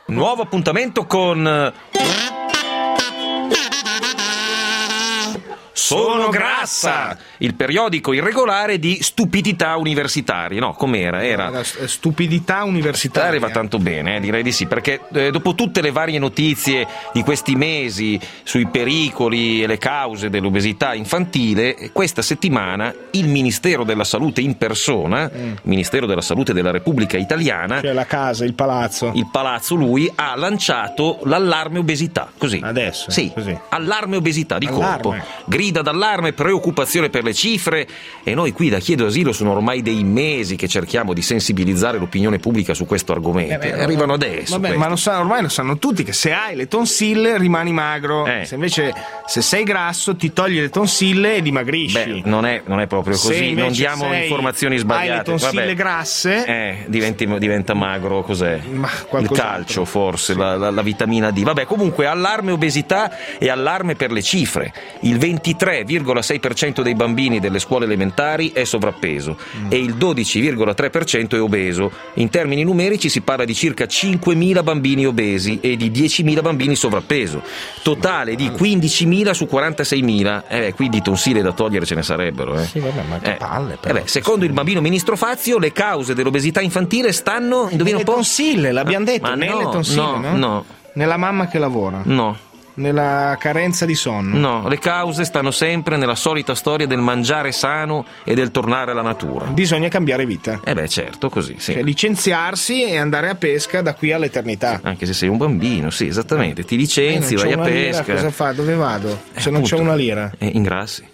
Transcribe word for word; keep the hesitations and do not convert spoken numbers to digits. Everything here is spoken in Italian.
Nuovo appuntamento con Sono grassa, il periodico irregolare di stupidità universitarie. No, com'era? Era La stupidità universitaria. Arriva tanto bene, eh, direi di sì, perché eh, dopo tutte le varie notizie di questi mesi sui pericoli e le cause dell'obesità infantile, questa settimana il Ministero della Salute in persona, mm. il Ministero della Salute della Repubblica Italiana, cioè la casa, il palazzo, il palazzo lui, ha lanciato l'allarme obesità, così. Adesso? Sì, così. Allarme obesità di Allarme. colpo. Grida d'allarme, preoccupazione per le cifre, e noi qui da Chiedo Asilo sono ormai dei mesi che cerchiamo di sensibilizzare l'opinione pubblica su questo argomento. Eh beh, arrivano adesso. Vabbè, ma lo sa, ormai lo sanno tutti che se hai le tonsille rimani magro, eh. se invece se sei grasso ti togli le tonsille e dimagrisci. Beh, non è, non è proprio così, non diamo sei, informazioni sbagliate. Hai le tonsille Vabbè. grasse, eh, diventi, diventa magro, cos'è? Ma il calcio forse, sì. la, la, la vitamina D. Vabbè, comunque allarme obesità e allarme per le cifre. Il ventitré virgola sei per cento dei bambini delle scuole elementari è sovrappeso mm. e il dodici virgola tre per cento è obeso. In termini numerici si parla di circa cinquemila bambini obesi e di diecimila bambini sovrappeso. Totale di quindicimila su quarantaseimila. Eh, qui di tonsille da togliere ce ne sarebbero. Eh. Sì, vabbè, ma che eh. palle. Però. Eh beh, secondo il bambino ministro Fazio, le cause dell'obesità infantile stanno, indovina un po'? Le tonsille, l'abbiamo detto, ma nelle no, tonsille, no, no? no. Nella mamma che lavora. No. Nella carenza di sonno. No, le cause stanno sempre nella solita storia del mangiare sano e del tornare alla natura. Bisogna cambiare vita. Eh beh, certo, così, sì. Cioè, licenziarsi e andare a pesca da qui all'eternità. Anche se sei un bambino, sì, esattamente. Ti licenzi, eh, vai a lira, pesca. Cosa fa? Dove vado? Eh, se non appunto, c'è una lira. Eh, ingrassi.